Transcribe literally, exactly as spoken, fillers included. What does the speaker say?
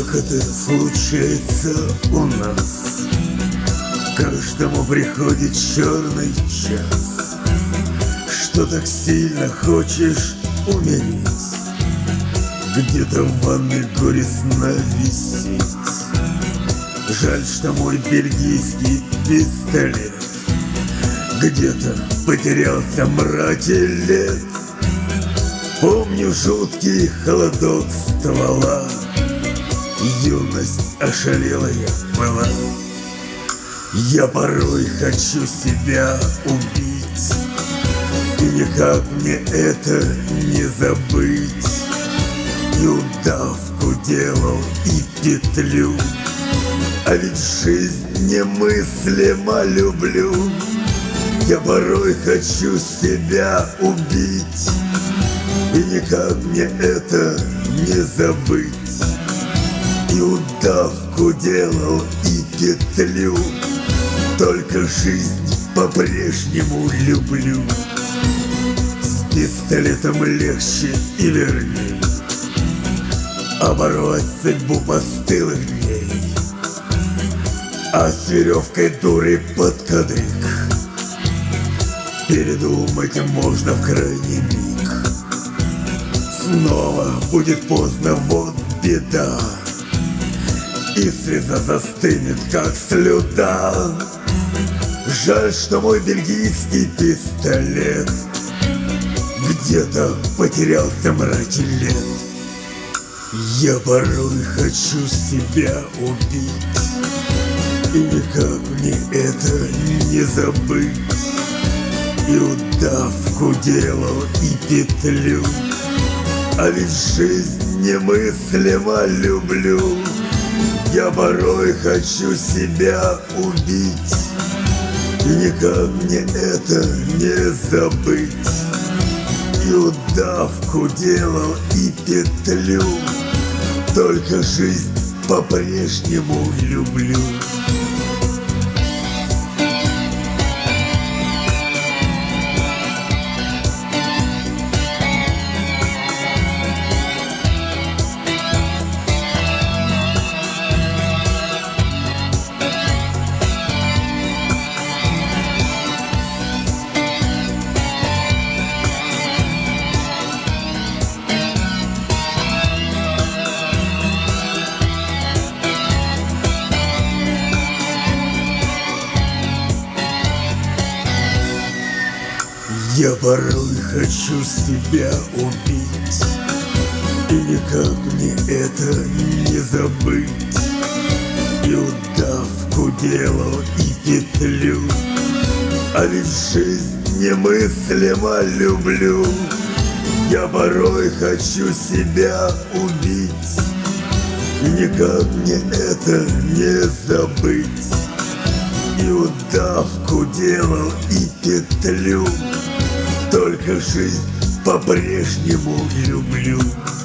Как это случается у нас, каждому приходит черный час, что так сильно хочешь умереть, где-то в ванной горестно висеть. Жаль, что мой бельгийский пистолет где-то потерялся в мраке лет. Помню жуткий холодок ствола, юность ошалелая была. Я порой хочу себя убить, и никак мне это не забыть. И удавку делал, и петлю, а ведь жизнь немыслимо люблю. Я порой хочу себя убить, и никак мне это не забыть. И удавку делал, и петлю, только жизнь по-прежнему люблю. С пистолетом легче и верней оборвать судьбу постылых дней, а с веревкой дуры под кадык передумать можно в крайний миг. Снова будет поздно, вот беда, и слеза застынет, как слюда. Жаль, что мой бельгийский пистолет где-то потерялся в мраке лет. Я порой хочу себя убить, и никак мне это не забыть. И удавку делал, и петлю, а ведь жизнь немыслимо люблю. Я порой хочу себя убить, и никак мне это не забыть. И удавку делал, и петлю, только жизнь по-прежнему люблю. Я порой хочу себя убить, и никак мне это не забыть. И удавку делал, и петлю, а ведь жизнь немыслимо люблю. Я порой хочу себя убить, и никак мне это не забыть. И удавку делал, и петлю, только жизнь по-прежнему люблю.